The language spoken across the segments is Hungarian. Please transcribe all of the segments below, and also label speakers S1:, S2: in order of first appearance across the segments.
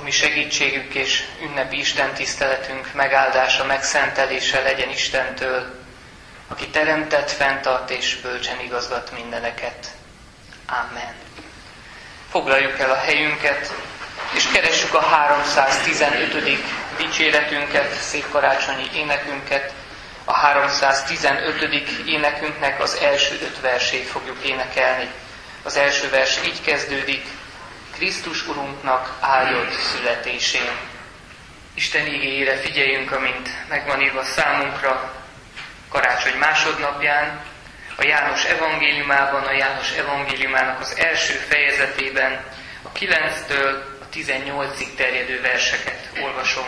S1: mi segítségünk és ünnepi istentiszteletünk megáldása, megszentelése legyen Istentől, aki teremtett, fenntart és bölcsen igazgat mindeneket. Amen. Foglaljuk el a helyünket, és keressük a 315. dicséretünket, szép karácsonyi énekünket. A 315. énekünknek az első 5 versét fogjuk énekelni. Az első vers így kezdődik: Krisztus Urunknak áldott születésén. Isten igéjére figyeljünk, amint megvan írva számunkra karácsony másodnapján, a János evangéliumában, a János evangéliumának az első fejezetében, a 9-től a 18-ig terjedő verseket olvasom.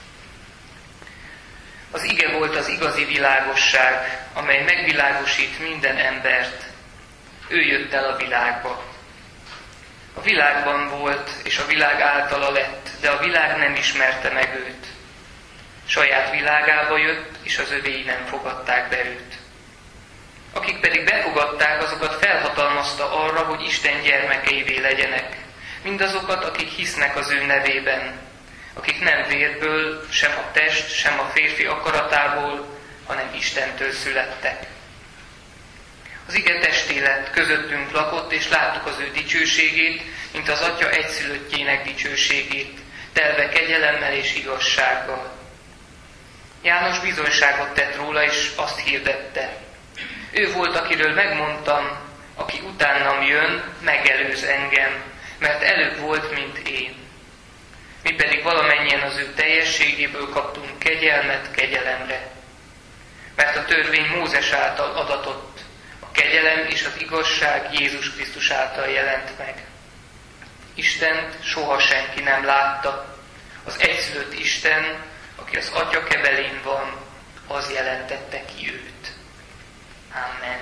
S1: Az ige volt az igazi világosság, amely megvilágosít minden embert. Ő jött el a világba. A világban volt, és a világ általa lett, de a világ nem ismerte meg őt. Saját világába jött, és az övéi nem fogadták be őt. Akik pedig befogadták, azokat felhatalmazta arra, hogy Isten gyermekeivé legyenek, mindazokat, akik hisznek az ő nevében, akik nem vérből, sem a test, sem a férfi akaratából, hanem Istentől születtek. Az ige testé lett, közöttünk lakott, és láttuk az ő dicsőségét, mint az Atya egyszülöttjének dicsőségét, telve kegyelemmel és igazsággal. János bizonyságot tett róla, és azt hirdette: ő volt, akiről megmondtam, aki utánam jön, megelőz engem, mert előbb volt, mint én. Mi pedig valamennyien az ő teljességéből kaptunk kegyelmet kegyelemre. Mert a törvény Mózes által adatott, a kegyelem és az igazság Jézus Krisztus által jelent meg. Istent soha senki nem látta, az egyszülött Isten, aki az Atya kebelén van, az jelentette ki őt. Amen.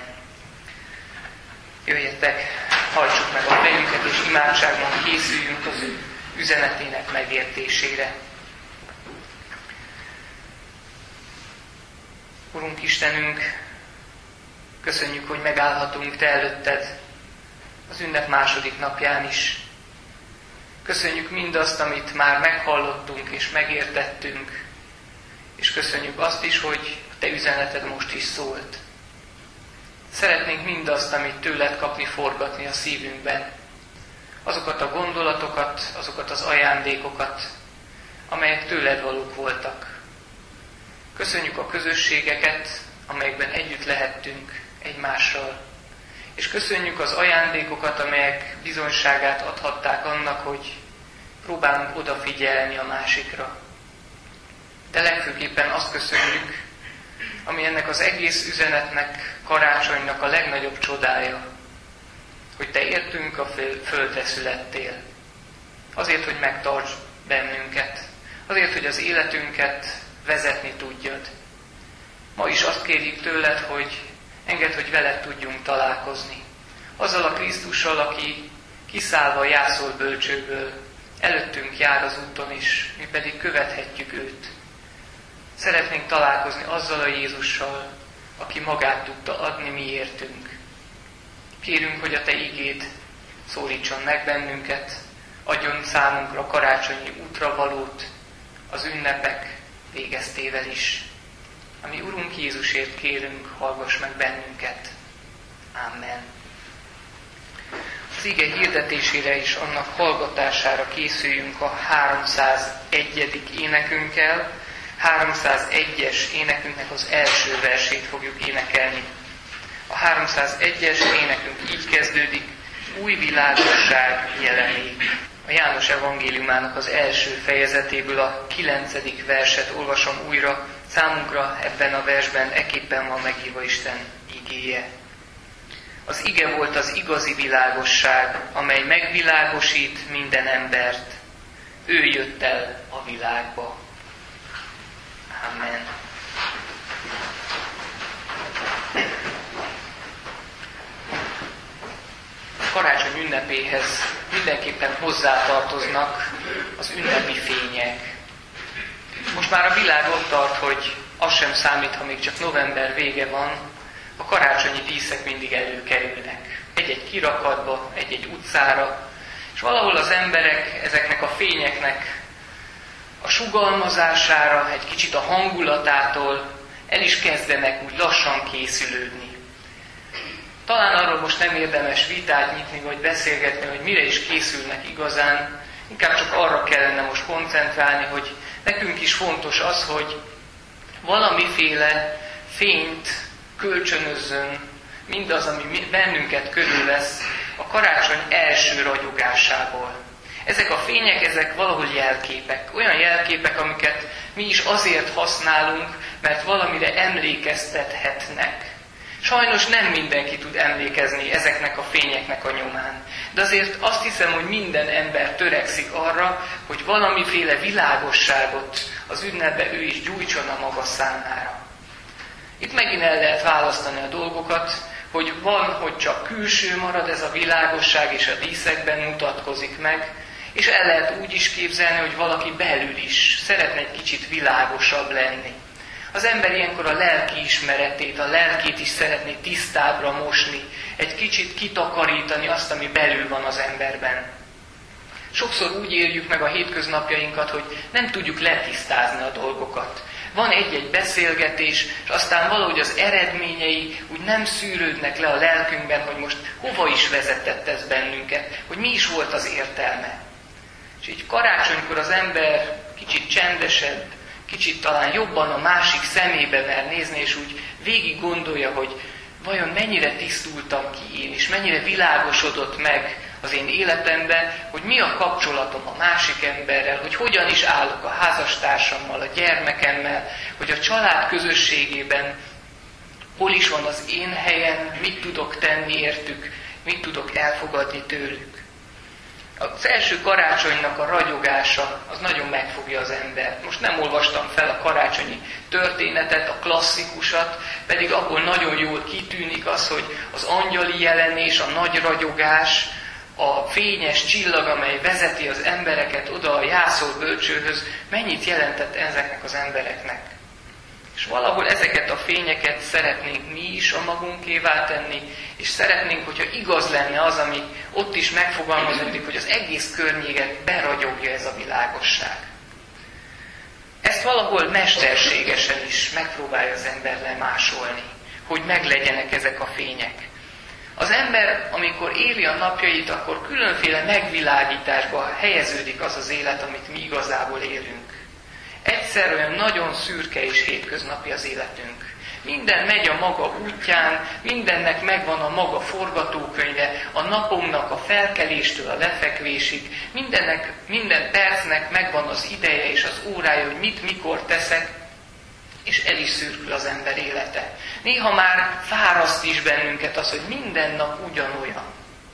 S1: Jöjjetek, hajtsuk meg a fejünket, és imádságban készüljünk az ő üzenetének megértésére. Urunk Istenünk, köszönjük, hogy megállhatunk Te előtted az ünnep második napján is. Köszönjük mindazt, amit már meghallottunk és megértettünk, és köszönjük azt is, hogy a Te üzeneted most is szólt. Szeretnénk mindazt, amit tőled kapni, forgatni a szívünkben. Azokat a gondolatokat, azokat az ajándékokat, amelyek tőled valók voltak. Köszönjük a közösségeket, amelyekben együtt lehettünk egymással. És köszönjük az ajándékokat, amelyek bizonyságát adhatták annak, hogy próbálunk odafigyelni a másikra. De legfőképpen azt köszönjük, ami ennek az egész üzenetnek, karácsonynak a legnagyobb csodája, hogy Te értünk a földre születtél. Azért, hogy megtarts bennünket. Azért, hogy az életünket vezetni tudjad. Ma is azt kérjük tőled, hogy engedd, hogy veled tudjunk találkozni. Azzal a Krisztussal, aki kiszállva jászol bölcsőből, előttünk jár az úton is, mi pedig követhetjük őt. Szeretnénk találkozni azzal a Jézussal, aki magát tudta adni miértünk. Kérünk, hogy a Te igéd szólítson meg bennünket, adjon számunkra karácsonyi útravalót az ünnepek végeztével is. Ami Urunk Jézusért kérünk, hallgass meg bennünket. Amen. Az ige hirdetésére és annak hallgatására készüljünk a 301. énekünkkel. 301-es énekünknek az első versét fogjuk énekelni. A 301-es énekünk így kezdődik: új világosság jelenik. A János evangéliumának az első fejezetéből a 9. verset olvasom újra. Számunkra ebben a versben ekképpen van megírva Isten igéje. Az ige volt az igazi világosság, amely megvilágosít minden embert. Ő jött el a világba. Amen. A karácsony ünnepéhez mindenképpen hozzátartoznak az ünnepi fények. Most már a világ ott tart, hogy az sem számít, ha még csak november vége van, a karácsonyi díszek mindig előkerülnek. Egy-egy kirakatba, egy-egy utcára, És valahol az emberek ezeknek a fényeknek a sugalmazására, egy kicsit a hangulatától el is kezdenek úgy lassan készülődni. Talán arról most nem érdemes vitát nyitni, vagy beszélgetni, hogy mire is készülnek igazán. Inkább csak arra kellene most koncentrálni, hogy nekünk is fontos az, hogy valamiféle fényt kölcsönözzön mindaz, ami bennünket körülvesz a karácsony első ragyogásából. Ezek a fények, ezek valahol jelképek. Olyan jelképek, amiket mi is azért használunk, mert valamire emlékeztethetnek. Sajnos nem mindenki tud emlékezni ezeknek a fényeknek a nyomán. De azért azt hiszem, hogy minden ember törekszik arra, hogy valamiféle világosságot az ünnepbe ő is gyújtson a maga számára. Itt megint el lehet választani a dolgokat, hogy van, hogy csak külső marad ez a világosság, és a díszekben mutatkozik meg, és el lehet úgy is képzelni, hogy valaki belül is szeretne egy kicsit világosabb lenni. Az ember ilyenkor a lelki ismeretét, a lelkét is szeretné tisztábbra mosni, egy kicsit kitakarítani azt, ami belül van az emberben. Sokszor úgy éljük meg a hétköznapjainkat, hogy nem tudjuk letisztázni a dolgokat. Van egy-egy beszélgetés, és aztán valahogy az eredményei úgy nem szűrődnek le a lelkünkben, hogy most hova is vezetett ez bennünket, hogy mi is volt az értelme. És így karácsonykor az ember kicsit csendesebb, kicsit talán jobban a másik szemébe mer nézni, és úgy végig gondolja, hogy vajon mennyire tisztultam ki én, és mennyire világosodott meg az én életemben, hogy mi a kapcsolatom a másik emberrel, hogy hogyan is állok a házastársammal, a gyermekemmel, hogy a család közösségében hol is van az én helyem, mit tudok tenni értük, mit tudok elfogadni tőlük. Az első karácsonynak a ragyogása az nagyon megfogja az embert. Most nem olvastam fel a karácsonyi történetet, a klasszikusat, pedig abból nagyon jól kitűnik az, hogy az angyali jelenés, a nagy ragyogás, a fényes csillag, amely vezeti az embereket oda a jászol bölcsőhöz, mennyit jelentett ezeknek az embereknek. És valahol ezeket a fényeket szeretnénk mi is a magunkévá tenni, és szeretnénk, hogyha igaz lenne az, ami ott is megfogalmazódik, hogy az egész környéket beragyogja ez a világosság. Ezt valahol mesterségesen is megpróbálja az ember lemásolni, hogy meglegyenek ezek a fények. Az ember, amikor éli a napjait, akkor különféle megvilágításba helyeződik az az élet, amit mi igazából élünk. Egyszer olyan nagyon szürke és hétköznapi az életünk. Minden megy a maga útján, mindennek megvan a maga forgatókönyve, a napomnak a felkeléstől a lefekvésig, minden percnek megvan az ideje és az órája, hogy mit, mikor teszek, és el is szürkül az ember élete. Néha már fáraszt is bennünket az, hogy minden nap ugyanolyan.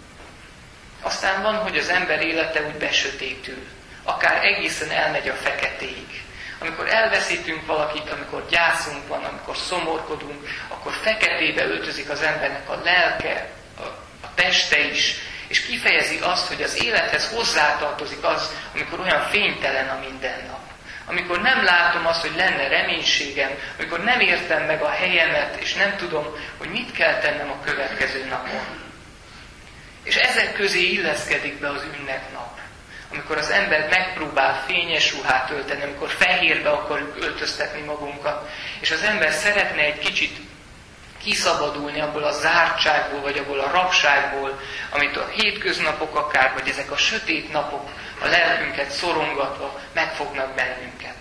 S1: Aztán van, hogy az ember élete úgy besötétül, akár egészen elmegy a feketéig. Amikor elveszítünk valakit, amikor gyászunk van, amikor szomorkodunk, akkor feketébe öltözik az embernek a lelke, a teste is, és kifejezi azt, hogy az élethez hozzátartozik az, amikor olyan fénytelen a mindennap. Amikor nem látom azt, hogy lenne reménységem, amikor nem értem meg a helyemet, és nem tudom, hogy mit kell tennem a következő napon. És ezek közé illeszkedik be az ünnepnap. Amikor az ember megpróbál fényes ruhát ölteni, amikor fehérbe akarjuk öltöztetni magunkat, és az ember szeretne egy kicsit kiszabadulni abból a zártságból, vagy abból a rabságból, amit a hétköznapok akár, vagy ezek a sötét napok a lelkünket szorongatva megfognak bennünket.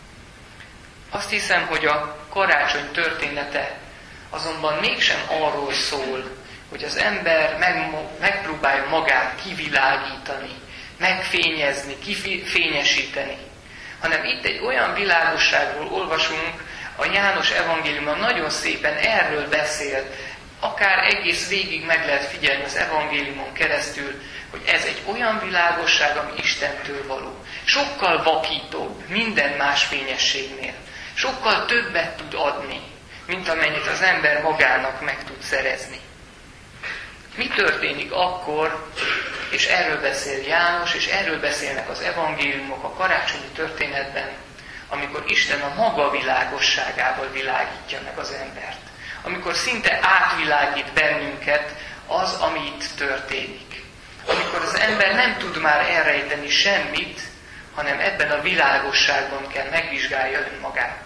S1: Azt hiszem, hogy a karácsony története azonban mégsem arról szól, hogy az ember megpróbálja magát kivilágítani, megfényezni, kifényesíteni, hanem itt egy olyan világosságról olvasunk, a János evangéliumban nagyon szépen erről beszél, akár egész végig meg lehet figyelni az evangéliumon keresztül, hogy ez egy olyan világosság, ami Istentől való. Sokkal vakítóbb minden más fényességnél. Sokkal többet tud adni, mint amennyit az ember magának meg tud szerezni. Mi történik akkor, és erről beszél János, és erről beszélnek az evangéliumok a karácsonyi történetben, amikor Isten a maga világosságával világítja meg az embert. Amikor szinte átvilágít bennünket az, ami itt történik. amikor az ember nem tud már elrejteni semmit, hanem ebben a világosságban kell megvizsgálja önmagát.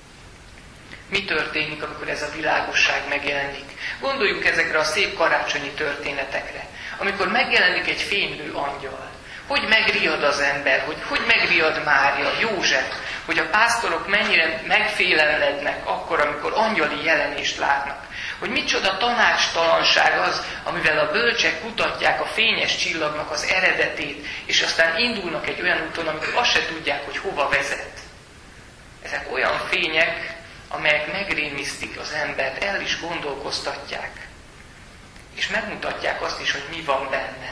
S1: Mi történik, amikor ez a világosság megjelenik? Gondoljunk ezekre a szép karácsonyi történetekre. Amikor megjelenik egy fénylő angyal, hogy megriad az ember, hogy megriad Mária, József, hogy a pásztorok mennyire megfélemlednek akkor, amikor angyali jelenést látnak. Hogy micsoda tanácstalanság az, amivel a bölcsek kutatják a fényes csillagnak az eredetét, és aztán indulnak egy olyan úton, amikor azt se tudják, hogy hova vezet. Ezek olyan fények, amelyek megrémisztik az embert, el is gondolkoztatják, és megmutatják azt is, hogy mi van benne.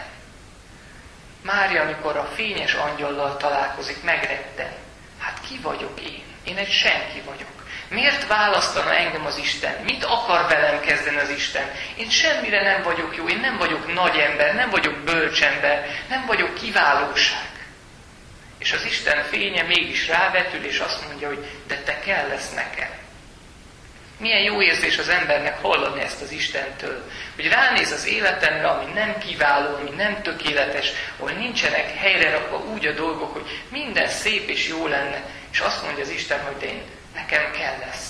S1: Mária, amikor a fényes angyallal találkozik, megretten. Hát ki vagyok én? Én egy senki vagyok. Miért választana engem az Isten? Mit akar velem kezdeni az Isten? Én semmire nem vagyok jó, én nem vagyok nagy ember, nem vagyok bölcsember, nem vagyok kiválóság. És az Isten fénye mégis rávetül, és azt mondja, hogy de te kell lesz nekem. Milyen jó érzés az embernek hallani ezt az Istentől, hogy ránéz az életemre, ami nem kiváló, ami nem tökéletes, ahol nincsenek helyre rakva úgy a dolgok, hogy minden szép és jó lenne, és azt mondja az Isten, hogy nekem kell lesz.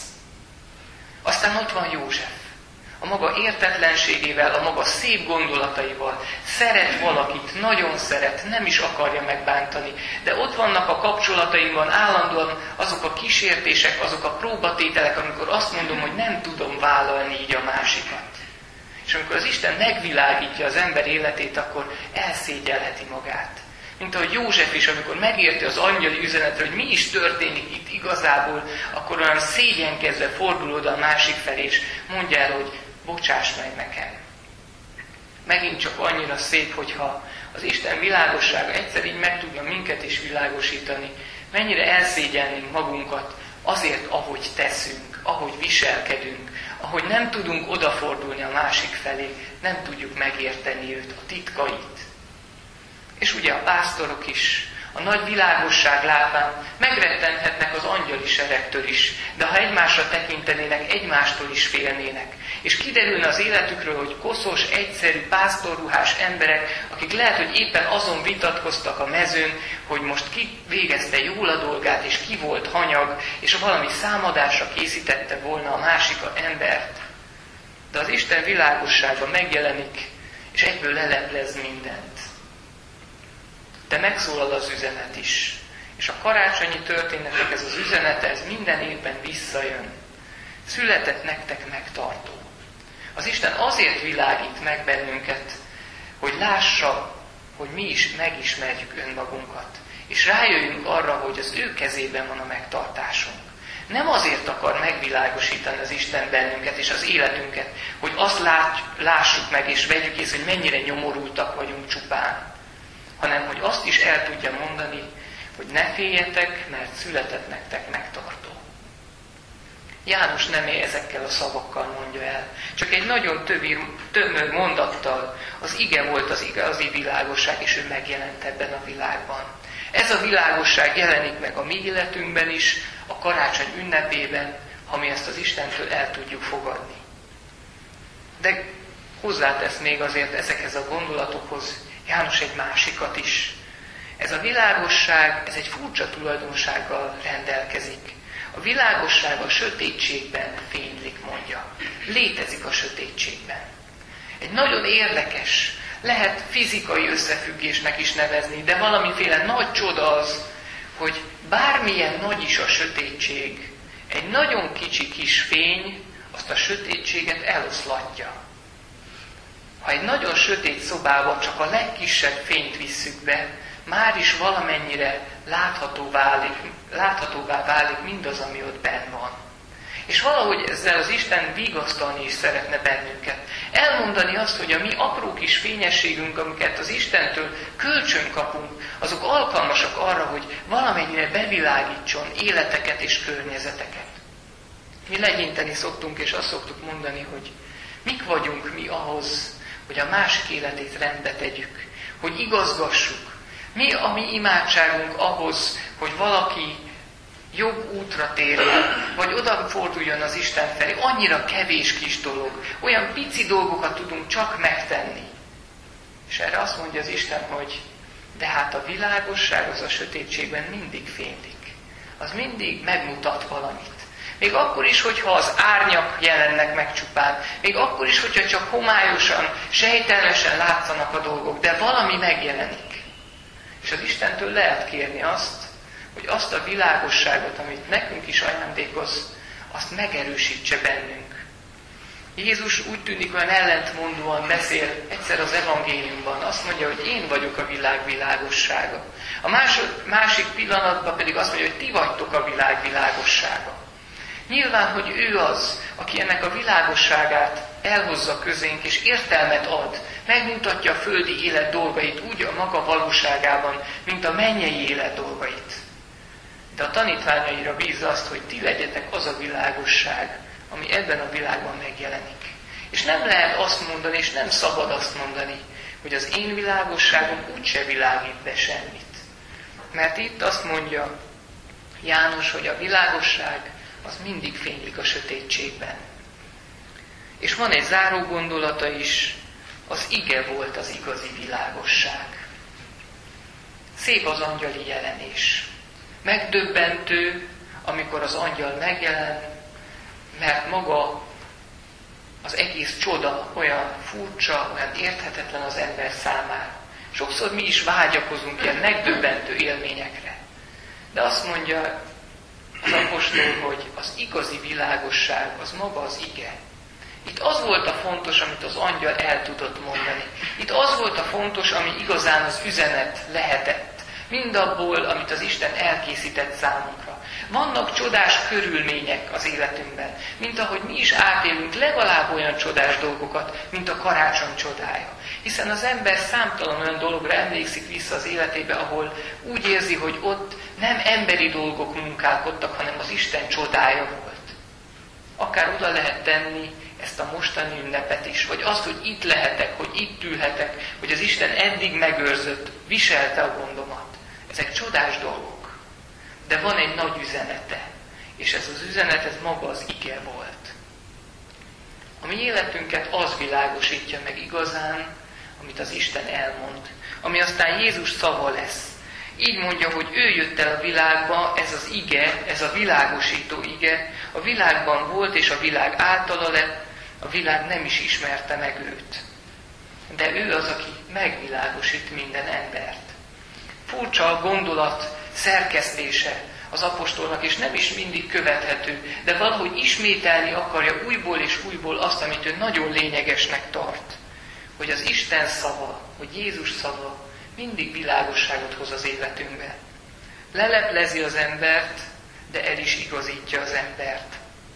S1: Aztán ott van József, a maga értetlenségével, a maga szép gondolataival, szeret valakit, nagyon szeret, nem is akarja megbántani, de ott vannak a kapcsolatainkban állandóan azok a kísértések, azok a próbatételek, amikor azt mondom, hogy nem tudom vállalni így a másikat. És amikor az Isten megvilágítja az ember életét, akkor elszégyelheti magát. Mint ahogy József is, amikor megérti az angyali üzenetre, hogy mi is történik itt igazából, akkor olyan szégyenkezve fordul oda a másik felé, és mondja el, hogy bocsáss meg nekem. Megint csak annyira szép, hogyha az Isten világossága egyszer így meg tudja minket is világosítani, mennyire elszégyelnénk magunkat azért, ahogy teszünk, ahogy viselkedünk, ahogy nem tudunk odafordulni a másik felé, nem tudjuk megérteni őt, a titkait. És ugye a pásztorok is, a nagy világosság látván megrettenhetnek az angyali seregtől is, de ha egymásra tekintenének, egymástól is félnének. És kiderülne az életükről, hogy koszos, egyszerű, pásztorruhás emberek, akik lehet, hogy éppen azon vitatkoztak a mezőn, hogy most ki végezte jól a dolgát, és ki volt hanyag, és valami számadásra készítette volna a másik embert. De az Isten világossága megjelenik, és egyből leleplez mindent. De megszólal az üzenet is. És a karácsonyi történetek, ez az üzenete, ez minden évben visszajön. Született nektek megtartó. Az Isten azért világít meg bennünket, hogy lássa, hogy mi is megismerjük önmagunkat. És rájöjjünk arra, hogy az ő kezében van a megtartásunk. Nem azért akar megvilágosítani az Isten bennünket és az életünket, hogy azt lássuk meg és vegyük észre, hogy mennyire nyomorultak vagyunk csupán, hanem hogy azt is el tudja mondani, hogy ne féljetek, mert született nektek megtartó. János nem ezekkel a szavakkal mondja el, csak egy nagyon tömör mondattal. Az ige volt az igazi világosság, és ő megjelent ebben a világban. Ez a világosság jelenik meg a mi életünkben is, a karácsony ünnepében, ha mi ezt az Istentől el tudjuk fogadni. De hozzátesz még azért ezekhez a gondolatokhoz János egy másikat is. Ez a világosság, ez egy furcsa tulajdonsággal rendelkezik. A világosság a sötétségben fénylik, mondja. Létezik a sötétségben. Egy nagyon érdekes, lehet fizikai összefüggésnek is nevezni, de valamiféle nagy csoda az, hogy bármilyen nagy is a sötétség, egy nagyon kicsi kis fény azt a sötétséget eloszlatja. Ha egy nagyon sötét szobába csak a legkisebb fényt visszük be, már is valamennyire láthatóvá válik mindaz, ami ott benn van. És valahogy ezzel az Isten vigasztalni is szeretne bennünket. Elmondani azt, hogy a mi apró kis fényességünk, amiket az Istentől kölcsön kapunk, azok alkalmasak arra, hogy valamennyire bevilágítson életeket és környezeteket. Mi legyinteni szoktunk, és azt szoktuk mondani, hogy mik vagyunk mi ahhoz, hogy a másik életét rendbe tegyük, hogy igazgassuk. Mi a mi imádságunk ahhoz, hogy valaki jobb útra térjen, vagy odaforduljon az Isten felé. Annyira kevés kis dolog, olyan pici dolgokat tudunk csak megtenni. És erre azt mondja az Isten, hogy de hát a világosság az a sötétségben mindig fénylik. Az mindig megmutat valamit. Még akkor is, hogyha az árnyak jelennek meg csupán, még akkor is, hogyha csak homályosan, sejtelmesen látszanak a dolgok, de valami megjelenik. És az Istentől lehet kérni azt, hogy azt a világosságot, amit nekünk is ajándékoz, azt megerősítse bennünk. Jézus úgy tűnik olyan ellentmondóan beszél egyszer az evangéliumban. Azt mondja, hogy én vagyok a világ világossága. A másik pillanatban pedig azt mondja, hogy ti vagytok a világ világossága. Nyilván, hogy ő az, aki ennek a világosságát elhozza közénk, és értelmet ad, megmutatja a földi élet dolgait úgy a maga valóságában, mint a mennyei élet dolgait. De a tanítványaira bízza azt, hogy ti legyetek az a világosság, ami ebben a világban megjelenik. És nem lehet azt mondani, és nem szabad azt mondani, hogy az én világosságom úgyse világít be semmit. Mert itt azt mondja János, hogy a világosság az mindig fénylik a sötétségben. És van egy záró gondolata is, az ige volt az igazi világosság. Szép az angyali jelenés. Megdöbbentő, amikor az angyal megjelen, mert maga az egész csoda olyan furcsa, olyan érthetetlen az ember számára. Sokszor mi is vágyakozunk ilyen megdöbbentő élményekre. De azt mondja az apostol, hogy az igazi világosság az maga az ige. Itt az volt a fontos, amit az angyal el tudott mondani. Itt az volt a fontos, ami igazán az üzenet lehetett. Mindabból, amit az Isten elkészített számunkra. Vannak csodás körülmények az életünkben, mint ahogy mi is átélünk legalább olyan csodás dolgokat, mint a karácsony csodája. Hiszen az ember számtalan olyan dologra emlékszik vissza az életébe, ahol úgy érzi, hogy ott nem emberi dolgok munkálkodtak, hanem az Isten csodája volt. Akár oda lehet tenni ezt a mostani ünnepet is, vagy azt, hogy itt lehetek, hogy itt ülhetek, hogy az Isten eddig megőrzött, viselte a gondomat. Ezek csodás dolgok. De van egy nagy üzenete, és ez az üzenet, ez maga az ige volt. A mi életünket az világosítja meg igazán, amit az Isten elmond, ami aztán Jézus szava lesz. Így mondja, hogy ő jött el a világba, ez az ige, ez a világosító ige, a világban volt, és a világ általa lett, a világ nem is ismerte meg őt. De ő az, aki megvilágosít minden embert. Furcsa a gondolat szerkesztése az apostolnak, és nem is mindig követhető, de valahogy ismételni akarja újból és újból azt, amit ő nagyon lényegesnek tart. Hogy az Isten szava, hogy Jézus szava mindig világosságot hoz az életünkbe. Leleplezi az embert, de el is igazítja az embert.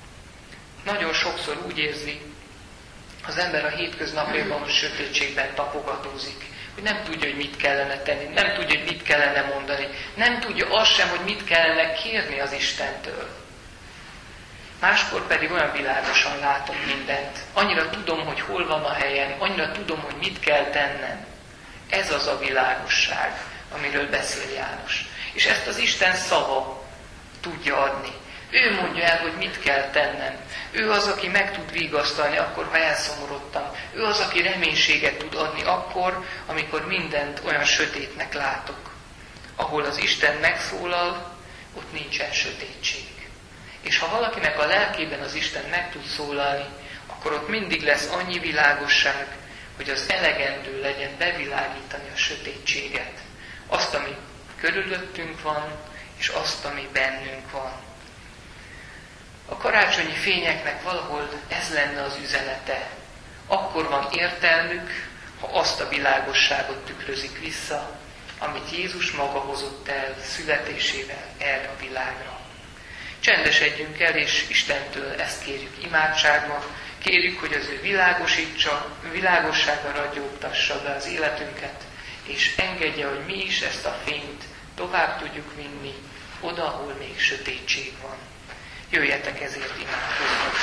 S1: Nagyon sokszor úgy érzi az ember a hétköznapjaiban, hogy sötétségben tapogatózik, hogy nem tudja, hogy mit kellene tenni, nem tudja, hogy mit kellene mondani, nem tudja azt sem, hogy mit kellene kérni az Istentől. Máskor pedig olyan világosan látom mindent. Annyira tudom, hogy hol van a helyem, annyira tudom, hogy mit kell tennem. Ez az a világosság, amiről beszél János. És ezt az Isten szava tudja adni. Ő mondja el, hogy mit kell tennem. Ő az, aki meg tud vigasztalni akkor, ha elszomorodtam. Ő az, aki reménységet tud adni akkor, amikor mindent olyan sötétnek látok. Ahol az Isten megszólal, ott nincsen sötétség. És ha valakinek a lelkében az Isten meg tud szólalni, akkor ott mindig lesz annyi világosság, hogy az elegendő legyen bevilágítani a sötétséget. Azt, ami körülöttünk van, és azt, ami bennünk van. A karácsonyi fényeknek valahol ez lenne az üzenete. Akkor van értelmük, ha azt a világosságot tükrözik vissza, amit Jézus maga hozott el születésével erre a világra. Csendesedjünk el, és Istentől ezt kérjük imádságban. Kérjük, hogy az ő világossága ragyogtassa be az életünket, és engedje, hogy mi is ezt a fényt tovább tudjuk vinni, oda, ahol még sötétség van. Jöjjetek ezért imádkozni.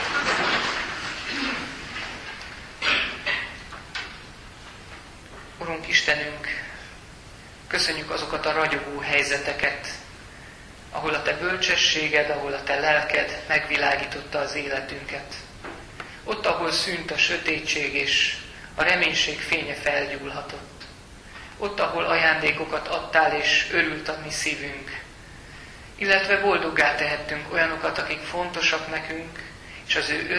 S1: Urunk Istenünk, köszönjük azokat a ragyogó helyzeteket, ahol a Te bölcsességed, ahol a Te lelked megvilágította az életünket. Ott, ahol szűnt a sötétség, és a reménység fénye felgyúlhatott. Ott, ahol ajándékokat adtál, és örült a mi szívünk, illetve boldoggá tehettünk olyanokat, akik fontosak nekünk, és az ő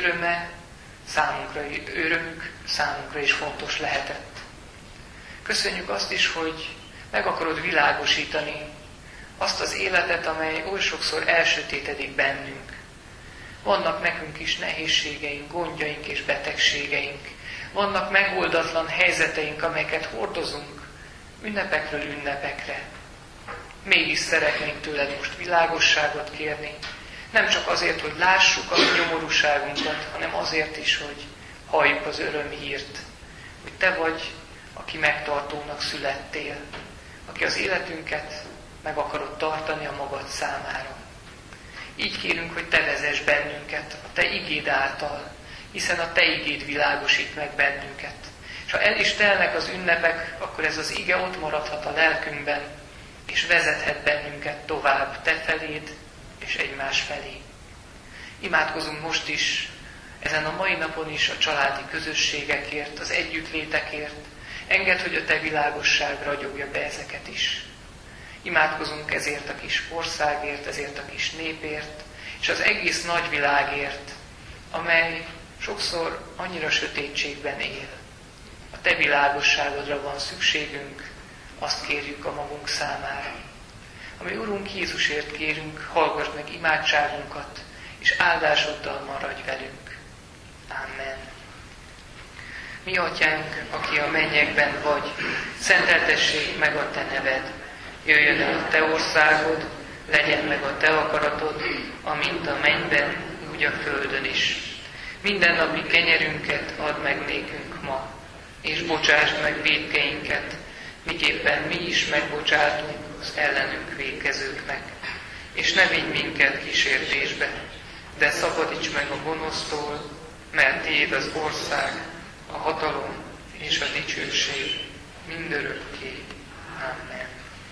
S1: örömük számunkra is fontos lehetett. Köszönjük azt is, hogy meg akarod világosítani azt az életet, amely oly sokszor elsötétedik bennünk. Vannak nekünk is nehézségeink, gondjaink és betegségeink. Vannak megoldatlan helyzeteink, amelyeket hordozunk ünnepekről ünnepekre. Mégis szeretnénk tőled most világosságot kérni. Nem csak azért, hogy lássuk a nyomorúságunkat, hanem azért is, hogy halljuk az örömhírt, hogy te vagy, aki megtartónak születtél, aki az életünket meg akarod tartani a magad számára. Így kérünk, hogy te vezess bennünket a te igéd által, hiszen a te igéd világosít meg bennünket. És ha el is telnek az ünnepek, akkor ez az ige ott maradhat a lelkünkben, és vezethet bennünket tovább te feléd és egymás felé. Imádkozunk most is, ezen a mai napon is a családi közösségekért, az együttlétekért. Engedd, hogy a te világosság ragyogja be ezeket is. Imádkozunk ezért a kis országért, ezért a kis népért, és az egész nagyvilágért, amely sokszor annyira sötétségben él. A te világosságodra van szükségünk, azt kérjük a magunk számára. Ami Urunk Jézusért kérünk, hallgass meg imádságunkat, és áldásoddal maradj velünk. Amen. Mi atyánk, aki a mennyekben vagy, szenteltessék meg a te neved. Jöjjön el a te országod, legyen meg a te akaratod, amint a mennyben, úgy a földön is. Mindennapi kenyerünket add meg nékünk ma, és bocsásd meg vétkeinket, miképpen mi is megbocsátunk az ellenünk vétkezőknek. És ne vigy minket kísértésbe, de szabadíts meg a gonosztól, mert tiéd az ország, a hatalom és a dicsőség mindörökké. Amen.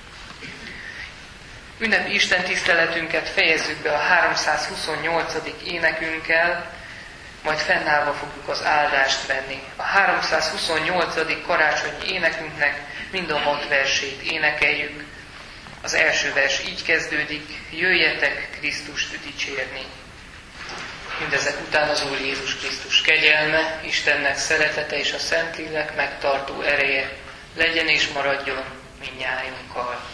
S1: Ünnepi Isten tiszteletünket fejezzük be a 328. énekünkkel, majd fennállva fogjuk az áldást venni. A 328. karácsonyi énekünknek mind a 6 versét énekeljük. Az első vers így kezdődik: jöjjetek Krisztust dicsérni. Mindezek után az Úr Jézus Krisztus kegyelme, Istennek szeretete és a Szentlélek megtartó ereje legyen és maradjon mindnyájunkkal.